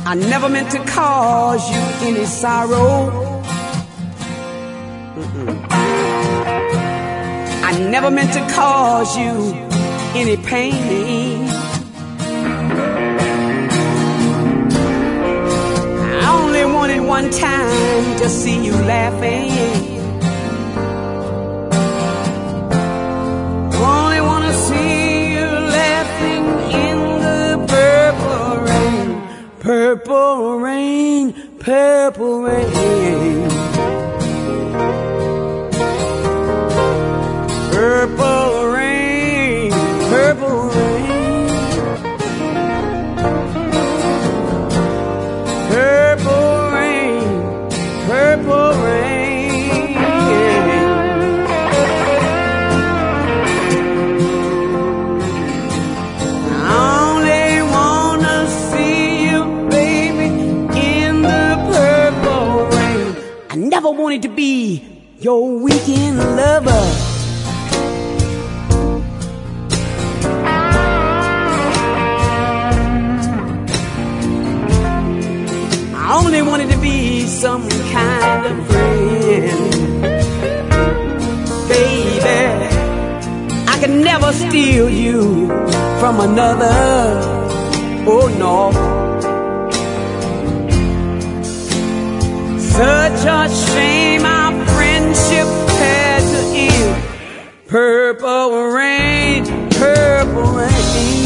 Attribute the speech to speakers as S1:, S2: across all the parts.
S1: I never meant to cause you any sorrow. I never meant to cause you any pain. I only wanted one time to see you laughing. Only wanna see you laughing in the purple rain. Purple rain, purple rain. Purple rain, purple rain. Purple rain, purple rain. I only wanna see you, baby, in the purple rain. I never wanted to be your weekend lover. I only wanted to be some kind of friend. Baby, I could never steal you from another. Oh no. Such a shame our friendship had to end. Purple rain, purple rain.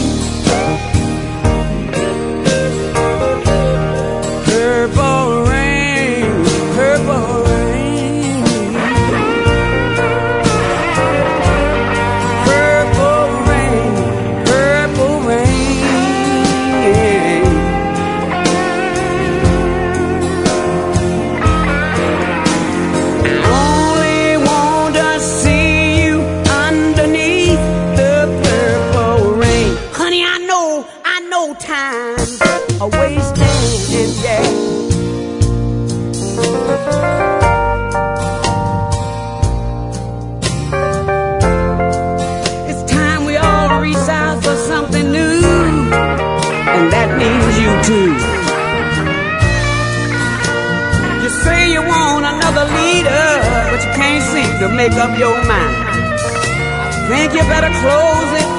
S1: Purple rain, purple rain. Purple rain, purple rain. I only want to see you underneath the purple rain. Honey, I know time's a wasting, yeah. It's time we all reach out for something new, and that means you too. You say you want another leader, but you can't seem to make up your mind. I think you better close it